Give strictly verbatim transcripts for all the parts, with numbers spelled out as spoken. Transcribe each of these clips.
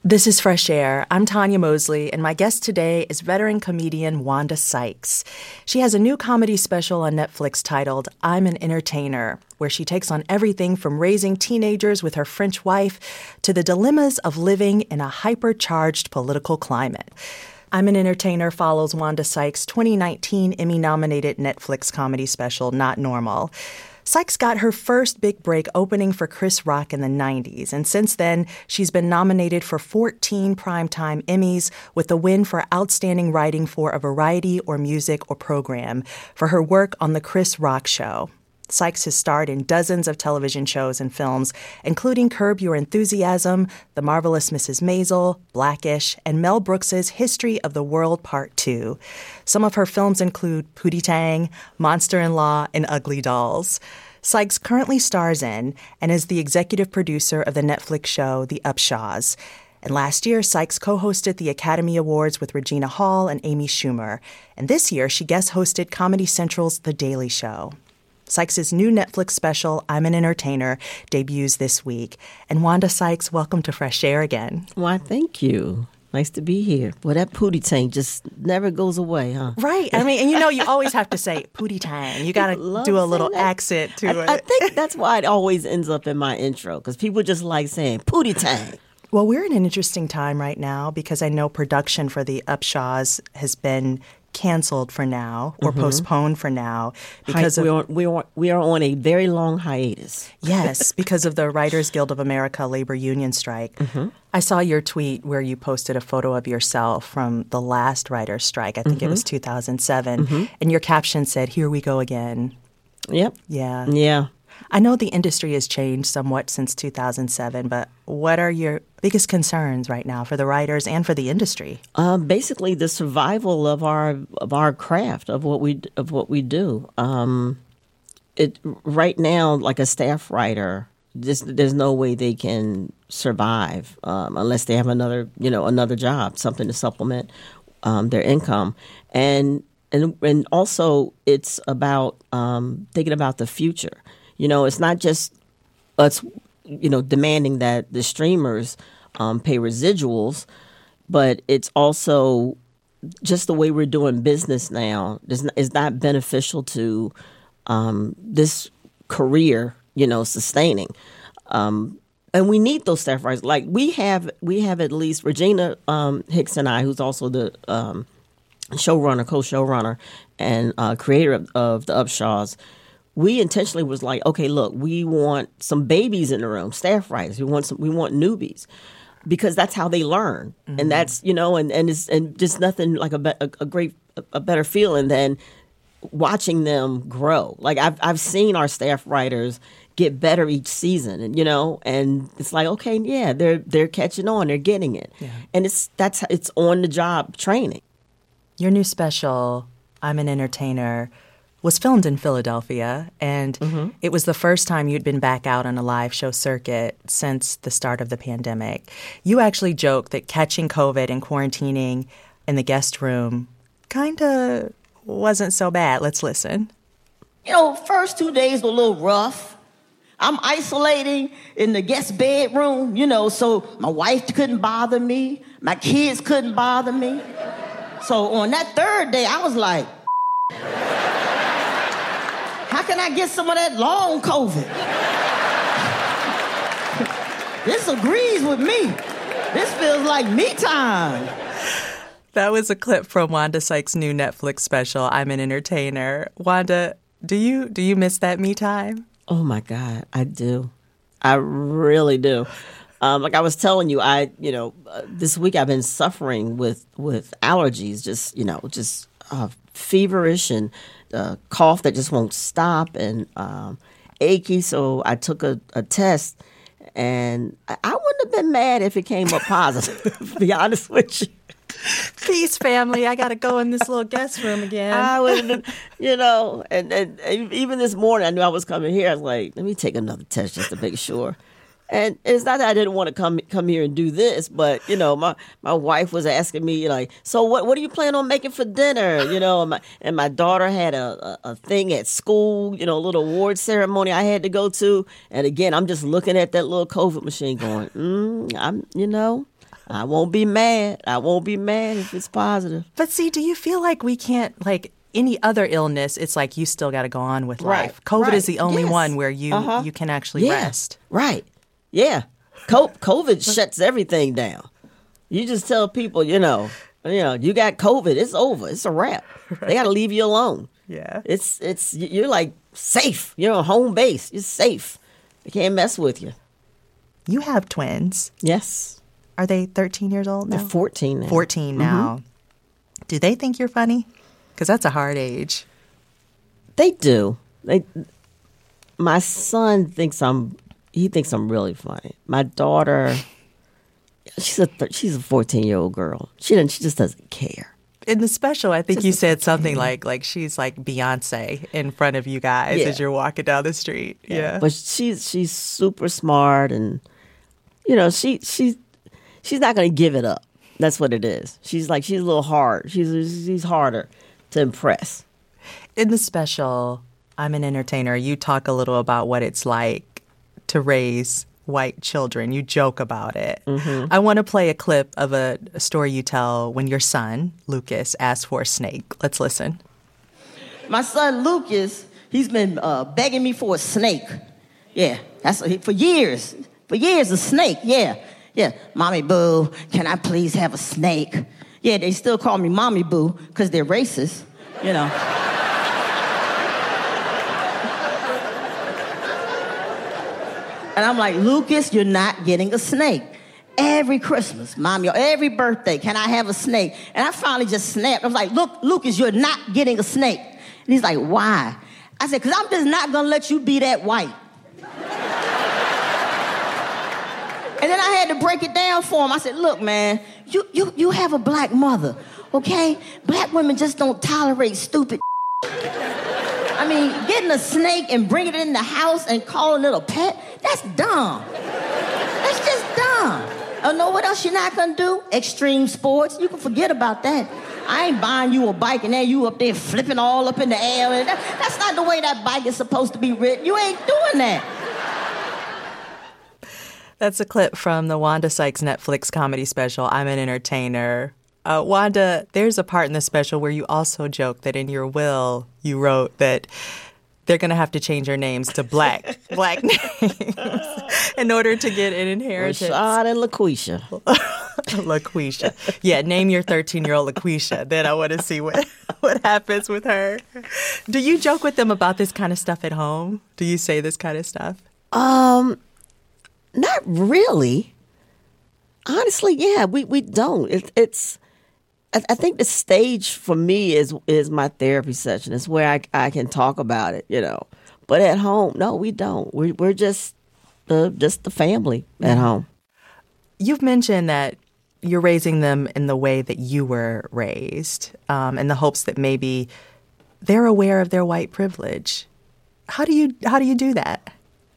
This is Fresh Air. I'm Tanya Mosley, and my guest today is veteran comedian Wanda Sykes. She has a new comedy special on Netflix titled I'm an Entertainer, where she takes on everything from raising teenagers with her French wife to the dilemmas of living in a hypercharged political climate. I'm an Entertainer follows Wanda Sykes' twenty nineteen Emmy-nominated Netflix comedy special, Not Normal. Sykes got her first big break opening for Chris Rock in the nineties, and since then, she's been nominated for fourteen Primetime Emmys, with a win for Outstanding Writing for a Variety or Music or Program for her work on The Chris Rock Show. Sykes has starred in dozens of television shows and films, including Curb Your Enthusiasm, The Marvelous Missus Maisel, Blackish, and Mel Brooks's History of the World Part two. Some of her films include Pootie Tang, Monster-in-Law, and Ugly Dolls. Sykes currently stars in and is the executive producer of the Netflix show The Upshaws. And last year, Sykes co-hosted the Academy Awards with Regina Hall and Amy Schumer. And this year, she guest-hosted Comedy Central's The Daily Show. Sykes' new Netflix special, I'm an Entertainer, debuts this week. And Wanda Sykes, welcome to Fresh Air again. Why, thank you. Nice to be here. Well, that Pootie Tang just never goes away, huh? Right. I mean, and you know, you always have to say Pootie Tang. You got to do a little that. accent to I, it. I think that's why it always ends up in my intro, because people just like saying Pootie Tang. Well, we're in an interesting time right now because I know production for the Upshaws has been canceled for now or mm-hmm. postponed for now because Hi, of, we, are, we, are, we are on a very long hiatus. Yes, because of the Writers Guild of America labor union strike. Mm-hmm. I saw your tweet where you posted a photo of yourself from the last writers' strike. I think mm-hmm. it was two thousand seven. Mm-hmm. And your caption said, "Here we go again." Yep. Yeah. Yeah. I know the industry has changed somewhat since two thousand seven, but what are your biggest concerns right now for the writers and for the industry? Um, basically, the survival of our of our craft, of what we of what we do. Um, it right now, like a staff writer, this, there's no way they can survive um, unless they have another, you know, another job, something to supplement um, their income, and and and also it's about um, thinking about the future. You know, it's not just us, you know, demanding that the streamers um, pay residuals, but it's also just the way we're doing business now is not, is not beneficial to um, this career, you know, sustaining. Um, and we need those staff writers. Like we have, we have at least Regina um, Hicks and I, who's also the um, showrunner, co-showrunner, and uh, creator of, of the Upshaws. We intentionally was like, okay, look, we want some babies in the room, staff writers. We want some, we want newbies, because that's how they learn, mm-hmm. and that's you know, and and it's and just nothing like a be, a, a great a better feeling than watching them grow. Like I've I've seen our staff writers get better each season, and you know, and it's like, okay, yeah, they're they're catching on, they're getting it, yeah. and it's that's it's on the job training. Your new special, I'm an Entertainer, was filmed in Philadelphia, and mm-hmm. it was the first time you'd been back out on a live show circuit since the start of the pandemic. You actually joked that catching COVID and quarantining in the guest room kind of wasn't so bad. Let's listen. You know, first two days were a little rough. I'm isolating in the guest bedroom, you know, so my wife couldn't bother me. My kids couldn't bother me. So on that third day, I was like, how can I get some of that long COVID? This agrees with me. This feels like me time. That was a clip from Wanda Sykes' new Netflix special, I'm an Entertainer. Wanda, do you do you miss that me time? Oh my God, I do. I really do. Um, like I was telling you, I you know uh, this week I've been suffering with with allergies, just you know just uh, feverish and uh, cough that just won't stop and um, achy. So I took a, a test, and I, I wouldn't have been mad if it came up positive. To be honest with you. Peace, family. I got to go in this little guest room again. I would, you know, and, and, and even this morning I knew I was coming here. I was like, let me take another test just to make sure. And it's not that I didn't want to come come here and do this, but, you know, my, my wife was asking me, like, so what what are you planning on making for dinner? You know, and my, and my daughter had a, a, a thing at school, you know, a little award ceremony I had to go to. And again, I'm just looking at that little COVID machine going, mm, I'm, you know. I won't be mad. I won't be mad if it's positive. But see, do you feel like we can't, like any other illness, it's like you still got to go on with Right, life. COVID right, is the only yes. one where you, Uh-huh. you can actually Yeah, rest. right. Yeah. Co- COVID shuts everything down. You just tell people, you know, you know, you got COVID, it's over. It's a wrap. They got to leave you alone. Yeah. It's, it's, you're like safe. You're on home base. You're safe. They can't mess with you. You have twins. Yes. Are they thirteen years old now? They're fourteen now. fourteen now. Mm-hmm. Do they think you're funny? Because that's a hard age. They do. They. My son thinks I'm. He thinks I'm really funny. My daughter, she's a th- she's a fourteen year old girl. She doesn't. She just doesn't care. In the special, I think Just you a said something like like she's like Beyonce in front of you guys Yeah. as you're walking down the street. Yeah. But she's she's super smart, and you know she she's she's not going to give it up. That's what it is. She's like she's a little hard. She's she's harder to impress. In the special, I'm an Entertainer, you talk a little about what it's like to raise white children. You joke about it. Mm-hmm. I want to play a clip of a, a story you tell when your son, Lucas, asked for a snake. Let's listen. My son Lucas, he's been uh, begging me for a snake. Yeah, that's for years. For years, a snake. Yeah, yeah. Mommy Boo, can I please have a snake? Yeah, they still call me Mommy Boo because they're racist. You know. And I'm like, Lucas, you're not getting a snake. Every Christmas, Mommy, or every birthday, can I have a snake? And I finally just snapped. I was like, look, Lucas, you're not getting a snake. And he's like, why? I said, because I'm just not going to let you be that white. And then I had to break it down for him. I said, look, man, you, you, you have a black mother, okay? Black women just don't tolerate stupid I mean, getting a snake and bringing it in the house and calling it a pet, that's dumb. That's just dumb. Oh, know what else you're not gonna do? Extreme sports. You can forget about that. I ain't buying you a bike and then you up there flipping all up in the air. And that, that's not the way that bike is supposed to be ridden. You ain't doing that. That's a clip from the Wanda Sykes Netflix comedy special, I'm an Entertainer. Uh, Wanda, there's a part in the special where you also joke that in your will you wrote that they're going to have to change your names to black black names in order to get an inheritance. Rashad and LaQuisha. LaQuisha. Yeah, name your thirteen-year-old LaQuisha. Then I want to see what, what happens with her. Do you joke with them about this kind of stuff at home? Do you say this kind of stuff? Um, not really. Honestly, yeah, we, we don't. It, it's, I, I think the stage for me is is my therapy session. It's where I, I can talk about it, you know. But at home, no, we don't. We're we're just the just the family at home. You've mentioned that you're raising them in the way that you were raised, um, in the hopes that maybe they're aware of their white privilege. How do you how do you do that?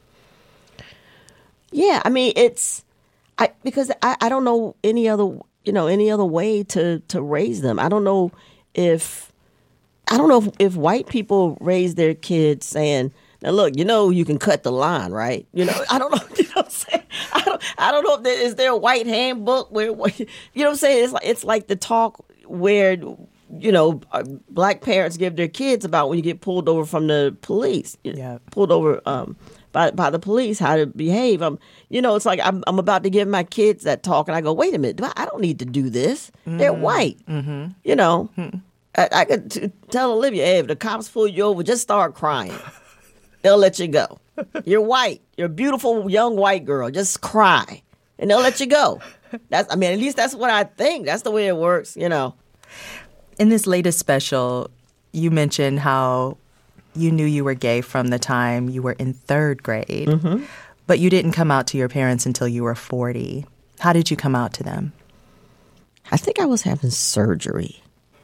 Yeah, I mean it's. I because I, I don't know any other you know any other way to, to raise them. I don't know if I don't know if, if white people raise their kids saying, now look, you know you can cut the line, right? You know, I don't know, you know what I'm saying? I don't I don't know if there is there a white handbook where, where you know what I'm saying? It's like it's like the talk where you know black parents give their kids about when you get pulled over from the police. Yeah. Pulled over um By, by the police, how to behave. I'm, you know, it's like I'm, I'm about to give my kids that talk, and I go, wait a minute, do I, I don't need to do this. Mm-hmm. They're white. Mm-hmm. You know, mm-hmm. I, I could t- tell Olivia, hey, if the cops pull you over, just start crying. They'll let you go. You're white. You're a beautiful young white girl. Just cry, and they'll let you go. That's, I mean, at least that's what I think. That's the way it works, you know. In this latest special, you mentioned how you knew you were gay from the time you were in third grade, mm-hmm. but you didn't come out to your parents until you were forty. How did you come out to them? I think I was having surgery,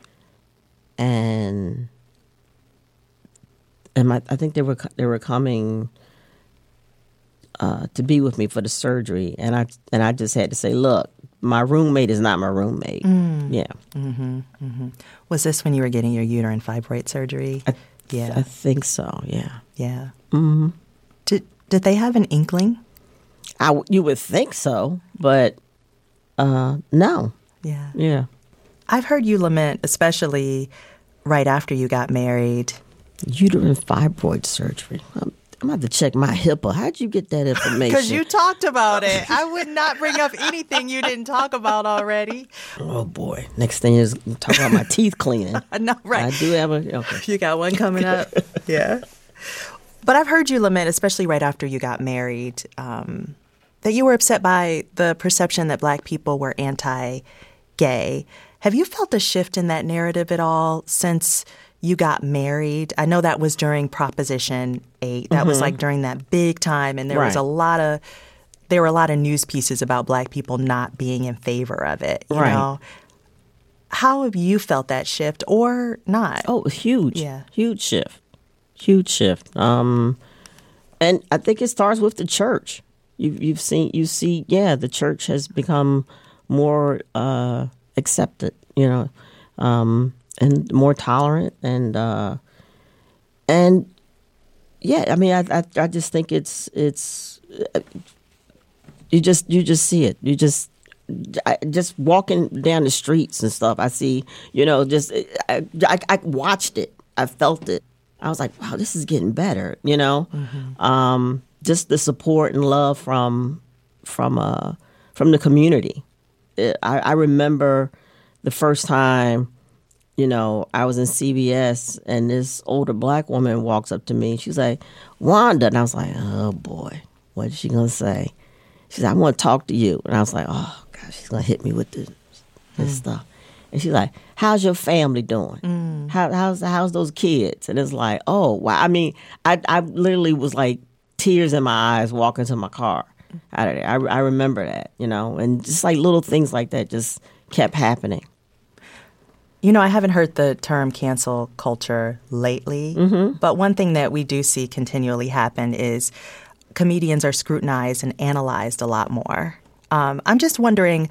and and my, I think they were they were coming uh, to be with me for the surgery, and I and I just had to say, look, my roommate is not my roommate. Mm. Yeah. Mm-hmm, mm-hmm. Was this when you were getting your uterine fibroid surgery? I, Yeah, I think so. Yeah, yeah. Mm-hmm. Did did they have an inkling? I you would think so, but Uh, no. Yeah. Yeah. I've heard you lament, especially right after you got married. Uterine fibroid surgery. I'm, I'm going to have to check my HIPAA. How'd you get that information? Because you talked about it. I would not bring up anything you didn't talk about already. Oh, boy. Next thing is talk about my teeth cleaning. No, right. I do have a... Okay. You got one coming up. Yeah. But I've heard you lament, especially right after you got married, um, that you were upset by the perception that Black people were anti-gay. Have you felt a shift in that narrative at all since you got married? I know that was during Proposition eight. That mm-hmm. was like during that big time, and there right. was a lot of there were a lot of news pieces about Black people not being in favor of it. You right. know, how have you felt that shift, or not? Oh, huge, yeah, huge shift, huge shift. Um, and I think it starts with the church. You, you've seen, you see, yeah, the church has become more uh, accepted, you know, um, and more tolerant, and uh, and yeah, I mean, I, I I just think it's it's you just you just see it, you just I, just walking down the streets and stuff. I see, you know, just I, I, I watched it, I felt it. I was like, wow, this is getting better, you know. Mm-hmm. Um, just the support and love from from uh from the community. It, I, I remember the first time, you know, I was in C B S and this older Black woman walks up to me and she's like, Wanda, and I was like, oh boy, what is she gonna say? She's like, I want to talk to you, and I was like, oh gosh, she's gonna hit me with this this mm. stuff. And she's like, how's your family doing? Mm. How, how's how's those kids? And it's like, oh wow. I mean, I I literally was like, tears in my eyes walking to my car out of there. I, I remember that, you know, and just like little things like that just kept happening. You know, I haven't heard the term cancel culture lately, mm-hmm. but one thing that we do see continually happen is comedians are scrutinized and analyzed a lot more. Um, I'm just wondering,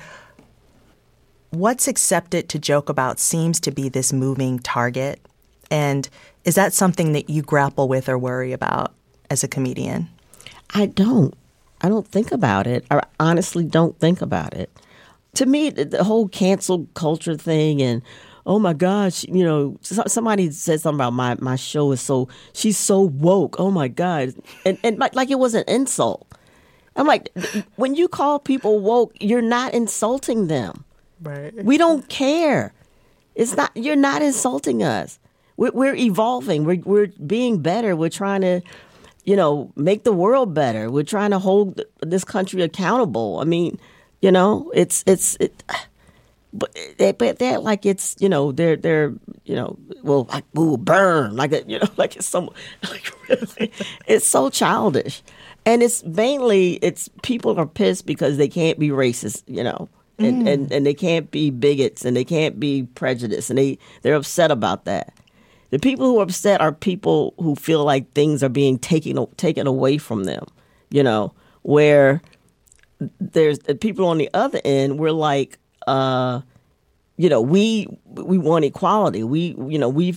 what's accepted to joke about seems to be this moving target, and is that something that you grapple with or worry about as a comedian? I don't. I don't think about it. I honestly don't think about it. To me, the, the whole cancel culture thing and, oh my gosh, you know, somebody said something about my, my show is so, she's so woke. Oh my God. And, and like, like it was an insult. I'm like, when you call people woke, you're not insulting them. Right. We don't care. It's not, you're not insulting us. We're, we're evolving. We're, we're being better. We're trying to, you know, make the world better. We're trying to hold this country accountable. I mean, you know, it's it's it, but they, but they're like it's you know they're they're you know well like ooh, burn like a, you know like it's some like really it's so childish, and it's mainly it's people are pissed because they can't be racist, you know, and mm. and, and they can't be bigots and they can't be prejudiced, and they they're upset about that. The people who are upset are people who feel like things are being taken taken away from them, you know, where there's the people on the other end, we're like, uh, you know, we we want equality. We, you know, we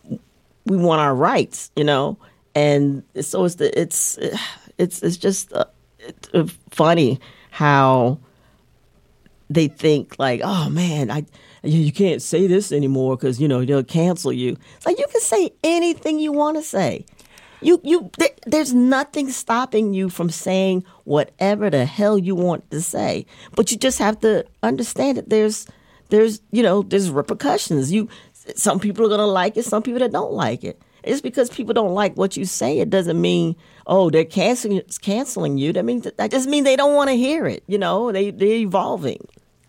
we want our rights, you know, and so it's the it's it's it's just uh, it's funny how they think like, oh man, I. You can't say this anymore because, you know, they'll cancel you. It's like you can say anything you want to say. You, you, there, there's nothing stopping you from saying whatever the hell you want to say. But you just have to understand that there's, there's, you know, there's repercussions. You, some people are going to like it, some people that don't like it. It's because people don't like what you say. It doesn't mean, oh, they're canceling, canceling you. That means that just means they don't want to hear it. You know, they, they're evolving.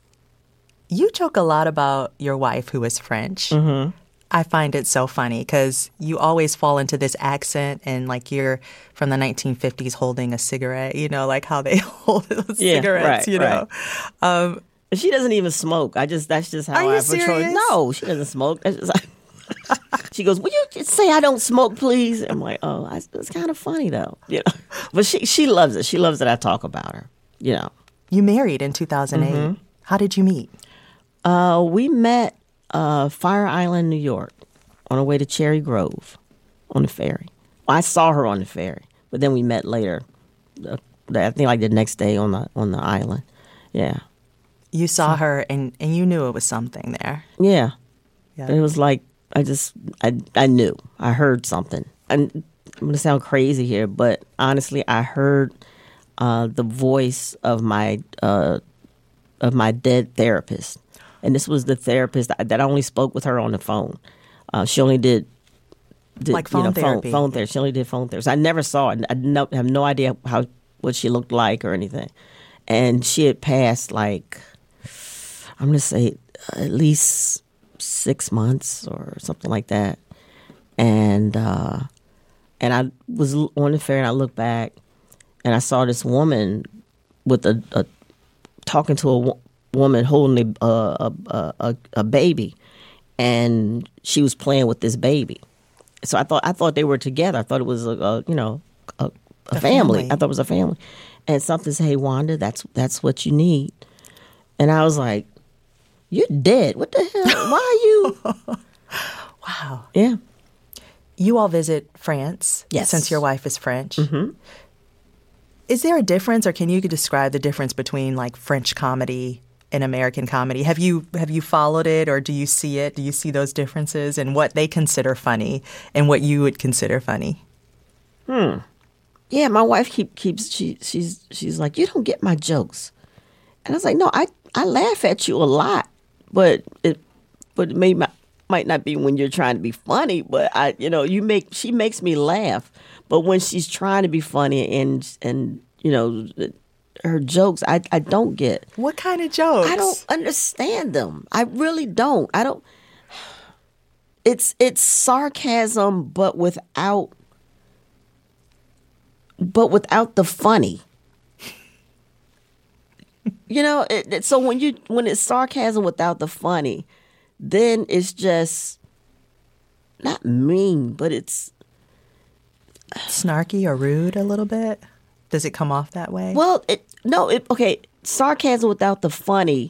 You joke a lot about your wife, who is French. Mm-hmm. I find it so funny because you always fall into this accent and like you're from the nineteen fifties holding a cigarette, you know, like how they hold those yeah, cigarettes, right, you know. Right. Um, she doesn't even smoke. I just, that's just how Are I you serious? No, she doesn't smoke. That's just like, she goes, will you just say I don't smoke, please? I'm like, oh, I, it's kind of funny though. You know, but she, she loves it. She loves that I talk about her, you know. You married in two thousand eight. Mm-hmm. How did you meet? Uh, we met uh, Fire Island, New York, on our way to Cherry Grove on the ferry. Well, I saw her on the ferry, but then we met later. Uh, I think like the next day on the on the island. Yeah. You saw her and, and you knew it was something there. Yeah. Yeah. It was like, I just, I, I knew. I heard something. And I'm going to sound crazy here, but honestly, I heard uh, the voice of my uh, of my dead therapist. And this was the therapist that, that only spoke with her on the phone. Uh, she only did, did like phone you know, therapy. Phone, phone therapy. She only did phone therapy. So I never saw it. I no, have no idea how what she looked like or anything. And she had passed like, I'm going to say at least six months or something like that. And uh, and I was on the ferry and I looked back and I saw this woman with a, a talking to a wo- woman holding a, a, a, a, a baby, and she was playing with this baby. So I thought I thought they were together. I thought it was a, a you know a, a, a family. family. I thought it was a family. And something said, "Hey, Wanda, that's that's what you need." And I was like, "You're dead. What the hell? Why are you?" Wow. Yeah. You all visit France, Yes. since your wife is French. Mm-hmm. Is there a difference, or can you describe the difference between like French comedy and American comedy? Have you have you followed it, or do you see it? Do you see those differences in what they consider funny and what you would consider funny? Hmm. Yeah, my wife keep keeps she she's she's like, "You don't get my jokes," and I was like, "No, I, I laugh at you a lot, but it but it may not, might not be when you're trying to be funny, but I you know you make she makes me laugh, but when she's trying to be funny and and you know her jokes, I I don't get. What kind of jokes? I don't understand them. I really don't. I don't. It's it's sarcasm, but without. But without the funny, you know. It, it, so when you when it's sarcasm without the funny, then it's just not mean, but it's Snarky or rude a little bit? Does it come off that way? well, it no, it okay. Sarcasm without the funny.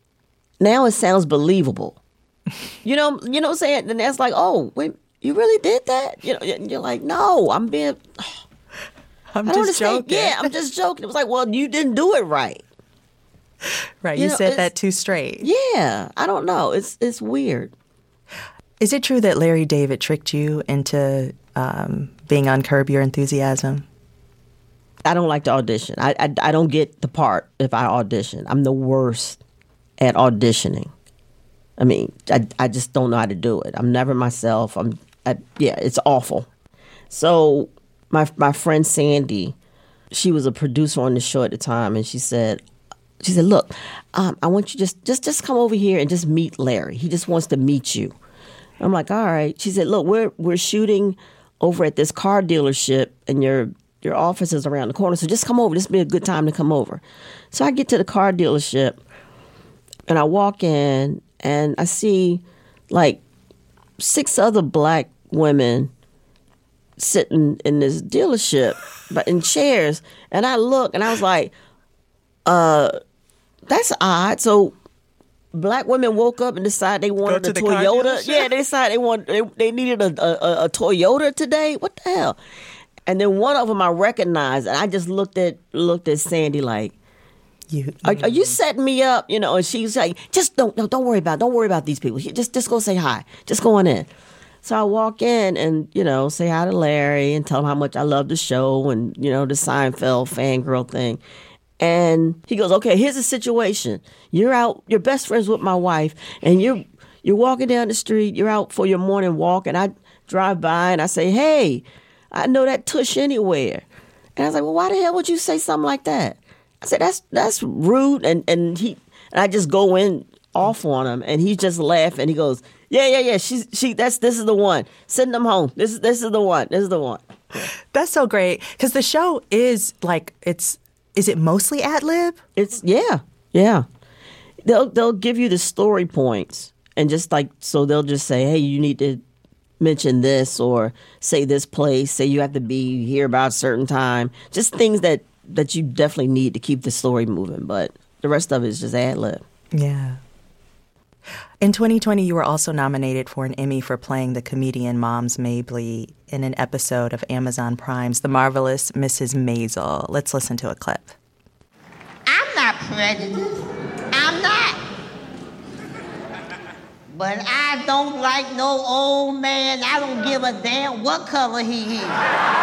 Now it sounds believable. You know, you know what I'm saying? And that's like, oh, wait, you really did that? You know, and you're like, no, I'm being. I'm I don't just understand. joking. Yeah, I'm just joking. It was like, well, you didn't do it right. Right, you you know, said it's- that too straight. Yeah, I don't know. It's it's weird. Is it true that Larry David tricked you into um, being on Curb Your Enthusiasm? I don't like to audition. I, I I don't get the part if I audition. I'm the worst at auditioning. I mean, I I just don't know how to do it. I'm never myself. I'm I, yeah, it's awful. So my my friend Sandy, she was a producer on the show at the time, and she said, she said, look, um, I want you just just just come over here and just meet Larry. He just wants to meet you. I'm like, all right. She said, look, we're we're shooting over at this car dealership, and your your office is around the corner. So just come over. This would be a good time to come over. So I get to the car dealership, and I walk in, and I see like six other black women sitting in this dealership, but in chairs. And I look, and I was like, uh, that's odd. So black women woke up and decided they wanted to a the car Toyota. dealership? Yeah, they decided they want they, they needed a, a a Toyota today. What the hell? And then one of them I recognized, and I just looked at looked at Sandy like, You, Are, are you setting me up? You know, and she's like, just don't, no, don't worry about, don't worry about these people. Just, just go say hi. Just go on in. So I walk in and, you know, say hi to Larry and tell him how much I love the show and, you know, the Seinfeld fangirl thing. And he goes, okay, here's the situation. You're out, you're best friends with my wife, and you're, you're walking down the street. You're out for your morning walk, and I drive by and I say, hey, I know that tush anywhere. And I was like, well, why the hell would you say something like that? I said, that's that's rude, and and he and I just go in off on him, and he just laughed, and he goes, yeah, yeah, yeah, she's she that's this is the one. Send them home. This is this is the one. This is the one. That's so great, because the show is like, it's is it mostly ad lib? It's yeah, yeah. They'll they'll give you the story points, and just like so they'll just say, hey, you need to mention this or say this place. Say you have to be here about a certain time. Just things that. that you definitely need to keep the story moving, but the rest of it is just ad lib. Yeah. In twenty twenty, you were also nominated for an Emmy for playing the comedian Moms Mabley in an episode of Amazon Prime's The Marvelous Missus Maisel. Let's listen to a clip. I'm not prejudiced. I'm not But I don't like no old man. I don't give a damn what color he is.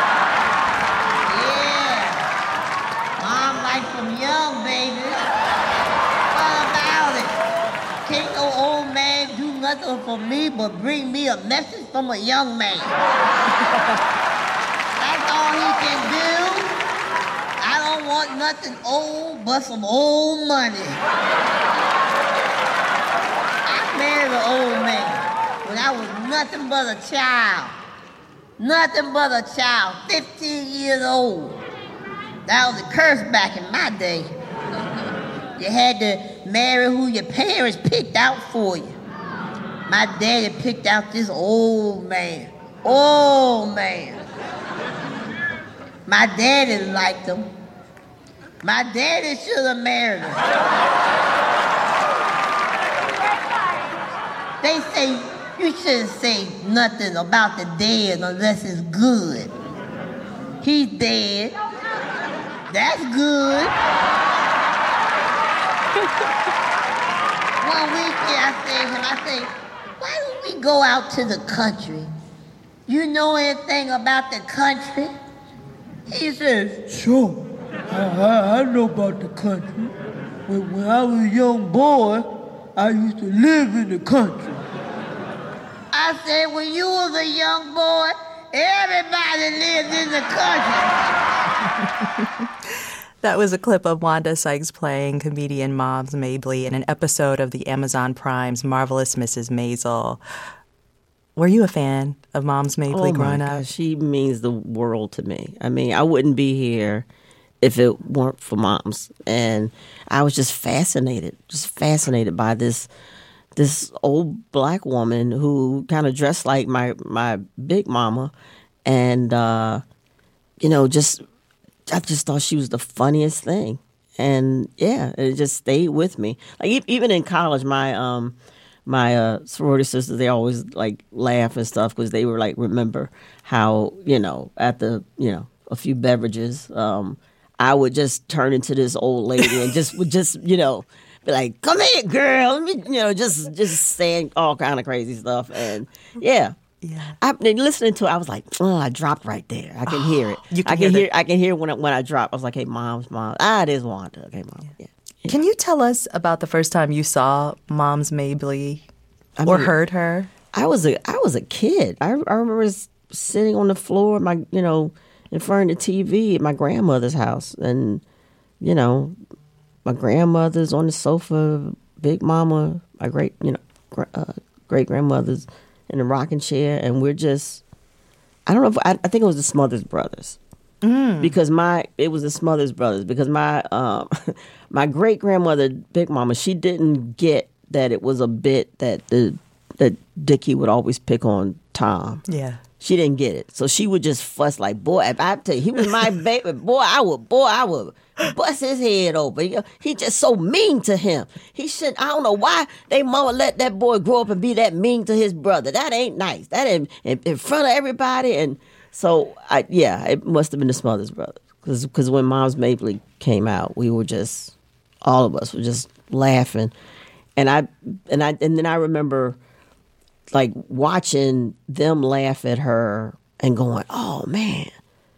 Yeah. Mom likes them young, baby. What about it? Can't no old man do nothing for me but bring me a message from a young man. That's all he can do. I don't want nothing old but some old money. Married an old man when I was nothing but a child. Nothing but a child, fifteen years old. That was a curse back in my day. You had to marry who your parents picked out for you. My daddy picked out this old man. Old man. My daddy liked him. My daddy should have married him. They say you shouldn't say nothing about the dead unless it's good. He's dead. That's good. One weekend I said to him, I said, why don't we go out to the country? You know anything about the country? He says, sure. I, I, I know about the country. When, when I was a young boy, I used to live in the country. I said, when you was a young boy, everybody lived in the country. That was a clip of Wanda Sykes playing comedian Moms Mabley in an episode of the Amazon Prime's Marvelous Missus Maisel. Were you a fan of Moms Mabley oh growing my up? gosh, she means the world to me. I mean, I wouldn't be here if it weren't for Moms. And I was just fascinated, just fascinated by this this old black woman who kind of dressed like my, my big mama. And, uh, you know, just, I just thought she was the funniest thing. And yeah, it just stayed with me. Like e- even in college, my, um, my uh, sorority sisters, they always like laugh and stuff because they were like, remember how, you know, at the, you know, a few beverages, um, I would just turn into this old lady and just would just, you know, be like, come here, girl. Let me, you know, just just saying all kind of crazy stuff. And yeah. Yeah. I listening to it, I was like, oh, I dropped right there. I can hear it. You can I can hear hear the- I can hear when I, when I drop. I was like, hey, mom's mom. Ah, it is Wanda. Okay, mom. Yeah. Yeah. Can you tell us about the first time you saw Moms Mabley I or mean, heard her? I was a I was a kid. I I remember s- sitting on the floor, my you know, in front of the T V at my grandmother's house, and you know, my grandmother's on the sofa, Big Mama, my great you know, gr- uh, great grandmother's in the rocking chair, and we're just. I don't know if I, I think it was the Smothers Brothers. Mm. Because my it was the Smothers Brothers because my um my great grandmother Big Mama, she didn't get that it was a bit that the that Dickie would always pick on Tom. Yeah. She didn't get it. So she would just fuss like, boy, if I tell you, he was my baby, boy, I would boy, I would bust his head open. He, he just so mean to him. He should I don't know why they mama let that boy grow up and be that mean to his brother. That ain't nice. That in, in, in front of everybody. And so I yeah, it must have been the Smothers Brothers. Because because when Moms Mabley came out, we were just all of us were just laughing. And I and I and then I remember like watching them laugh at her and going, "Oh man,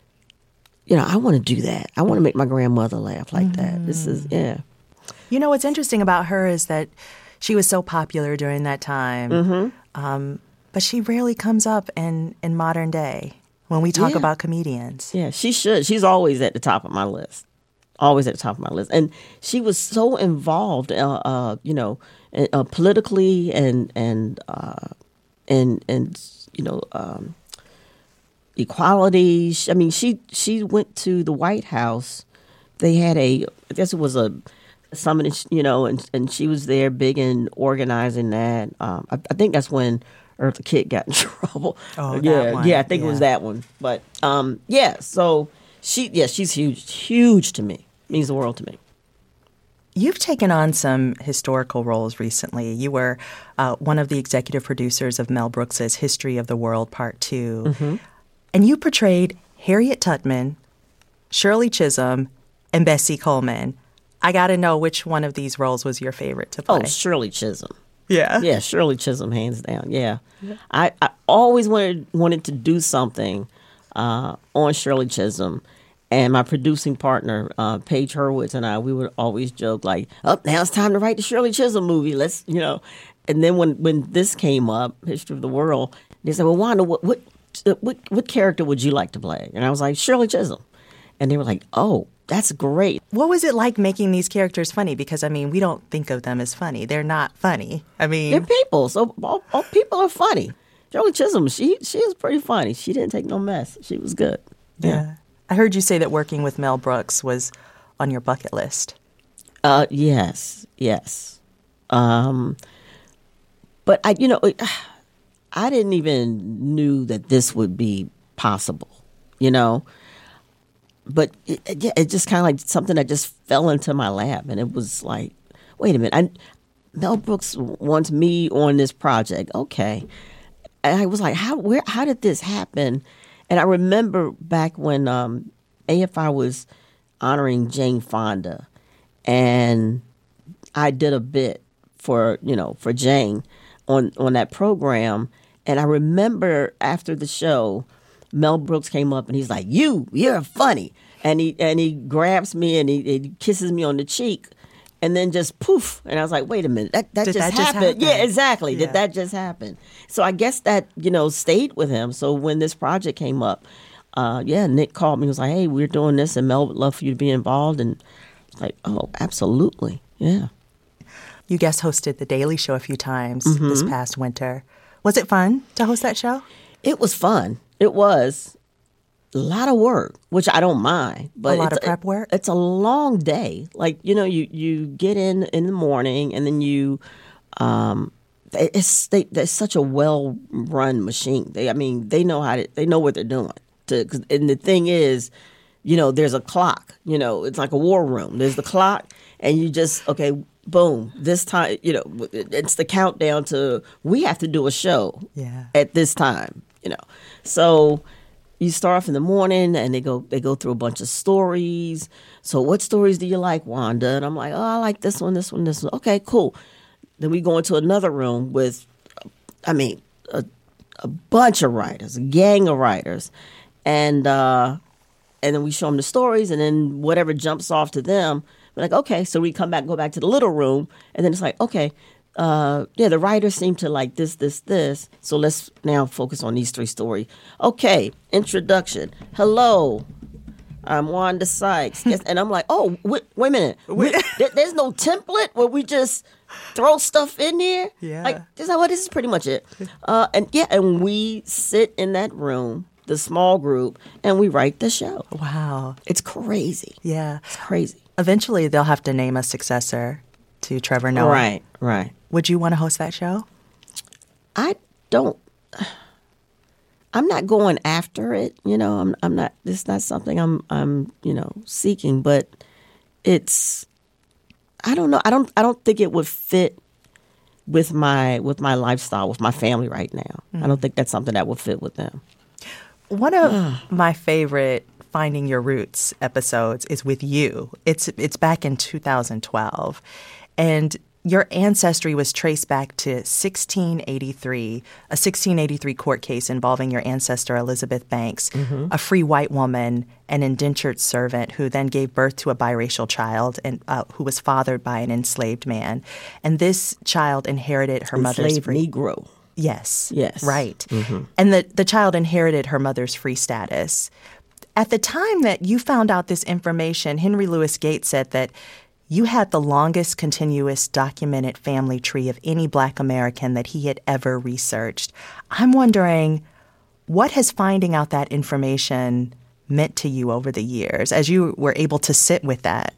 you know, I want to do that. I want to make my grandmother laugh like mm-hmm. that." This is yeah. You know what's interesting about her is that she was so popular during that time, mm-hmm. um, but she rarely comes up in in modern day when we talk yeah. about comedians. Yeah, she should. She's always at the top of my list. Always at the top of my list. And she was so involved, uh, uh, you know, uh, politically and and uh, and and you know, um, equality. I mean, she she went to the White House. They had a, I guess it was a summit, you know, and and she was there, big in organizing that. Um, I, I think that's when Eartha Kitt got in trouble. Oh, yeah, that one. yeah, I think yeah. it was that one. But um, yeah, so she, yeah, she's huge, huge to me. Means the world to me. You've taken on some historical roles recently. You were uh, one of the executive producers of Mel Brooks's History of the World Part Two, mm-hmm. and you portrayed Harriet Tubman, Shirley Chisholm, and Bessie Coleman. I got to know which one of these roles was your favorite to play. Oh, Shirley Chisholm. Yeah. Yeah, Shirley Chisholm, hands down. Yeah. yeah. I, I always wanted wanted to do something uh, on Shirley Chisholm. And my producing partner, uh, Paige Hurwitz, and I, we would always joke like, oh, now it's time to write the Shirley Chisholm movie. Let's, you know. And then when, when this came up, History of the World, they said, well, Wanda, what, what what what character would you like to play? And I was like, Shirley Chisholm. And they were like, oh, that's great. What was it like making these characters funny? Because, I mean, we don't think of them as funny. They're not funny. I mean... They're people. So all, all people are funny. Shirley Chisholm, she she is pretty funny. She didn't take no mess. She was good. Yeah. yeah. I heard you say that working with Mel Brooks was on your bucket list. Uh, yes, yes. Um, but I, you know, I didn't even knew that this would be possible, you know. But it, it, it just kind of like something that just fell into my lap, and it was like, wait a minute, I, Mel Brooks wants me on this project, okay. And I was like, how, where, how did this happen? And I remember back when um, A F I was honoring Jane Fonda, and I did a bit for, you know, for Jane on, on that program. And I remember after the show, Mel Brooks came up and he's like, you, you're funny. And he and he grabs me and he, he kisses me on the cheek. And then just poof. And I was like, wait a minute, that, that, just, that happened. just happened? Yeah, exactly. Yeah. Did that just happen? So I guess that, you know, stayed with him. So when this project came up, uh, yeah, Nick called me. He was like, hey, we're doing this and Mel would love for you to be involved. And I was like, oh, absolutely. Yeah. You guest hosted The Daily Show a few times Mm-hmm. this past winter. Was it fun to host that show? It was fun. It was. A lot of work, which I don't mind. But a lot it's, of prep work? It's a long day. Like, you know, you, you get in in the morning and then you, um, it's they, they're such a well-run machine. They, I mean, they know how to, they know what they're doing. To, 'cause, and the thing is, you know, there's a clock. You know, it's like a war room. There's the clock and you just, okay, boom, this time, you know, it's the countdown to, we have to do a show yeah. at this time, you know. So you start off in the morning and they go they go through a bunch of stories. So what stories do you like, Wanda? And I'm like, oh, I like this one, this one, this one. Okay, cool. Then we go into another room with, I mean, a, a bunch of writers, a gang of writers. And uh, and then we show them the stories and then whatever jumps off to them, we're like, okay. So we come back, go back to the little room. And then it's like, okay, Uh, yeah, the writers seem to like this, this, this. So let's now focus on these three stories. Okay, introduction. Hello, I'm Wanda Sykes. Yes, and I'm like, oh, wait, wait a minute. We, there, there's no template where we just throw stuff in there? Yeah. Like, this, well, this is pretty much it. Uh, and yeah, and we sit in that room, the small group, and we write the show. Wow. It's crazy. Yeah. It's crazy. Eventually, they'll have to name a successor to Trevor Noah. Right, right. Would you want to host that show? I don't. I'm not going after it. You know, I'm. I'm not. It's not something I'm. I'm. You know, seeking. But it's. I don't know. I don't. I don't think it would fit with my with my lifestyle with my family right now. Mm. I don't think that's something that would fit with them. One of my favorite Finding Your Roots episodes is with you. It's it's back in two thousand twelve, and your ancestry was traced back to sixteen eighty-three, a sixteen eighty-three court case involving your ancestor Elizabeth Banks, mm-hmm. a free white woman, an indentured servant who then gave birth to a biracial child and uh, who was fathered by an enslaved man. And this child inherited her enslaved mother's free Negro. Yes. Yes. Right. Mm-hmm. And the, the child inherited her mother's free status. At the time that you found out this information, Henry Louis Gates said that you had the longest continuous documented family tree of any Black American that he had ever researched. I'm wondering, what has finding out that information meant to you over the years as you were able to sit with that?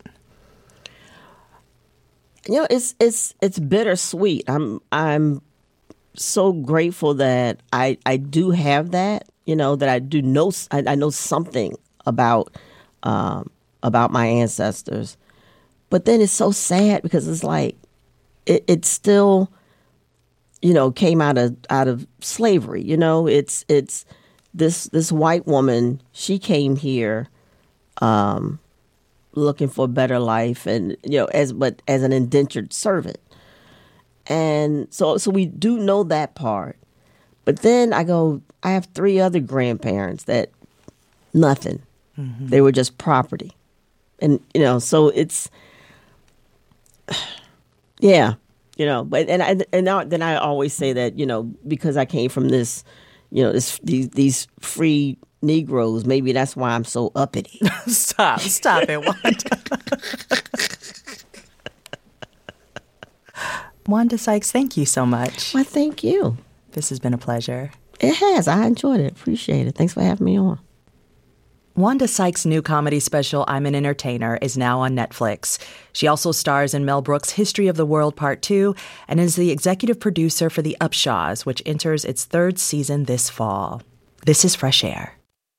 You know, it's it's it's bittersweet. I'm I'm so grateful that I I do have that. You know, that I do know I, I know something about um, about my ancestors. But then it's so sad because it's like it, it still, you know, came out of out of slavery. You know, it's it's this this white woman. She came here, um, looking for a better life, and you know, as but as an indentured servant, And so so we do know that part. But then I go, I have three other grandparents that nothing. Mm-hmm. They were just property. And, you know, so it's, yeah, you know, but, and I, and now, then I always say that, you know, because I came from this, you know, this, these, these free Negroes, maybe that's why I'm so uppity. Stop, stop it, Wanda. Wanda Sykes, thank you so much. Well, thank you. This has been a pleasure. It has. I enjoyed it. Appreciate it. Thanks for having me on. Wanda Sykes' new comedy special, I'm an Entertainer, is now on Netflix. She also stars in Mel Brooks' History of the World Part two and is the executive producer for The Upshaws, which enters its third season this fall. This is Fresh Air.